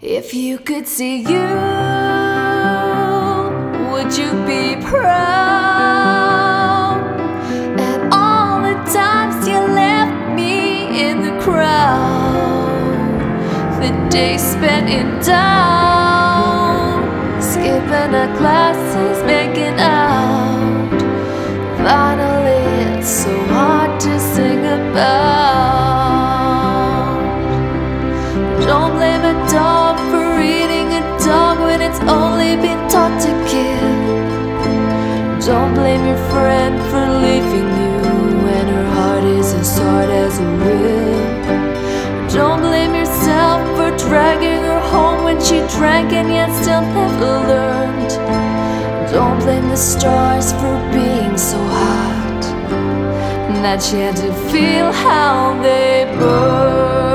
If you could see you, would you be proud at all the times you left me in the crowd? The days spent in town, skipping our classes, making out. Finally, it's so hard to sing about. Don't blame a dog for eating a dog when it's only been taught to kill. Don't blame your friend for leaving you when her heart is as hard as a will. Don't blame yourself for dragging her home when she drank and yet still never learned. Don't blame the stars for being so hot that she had to feel how they burn.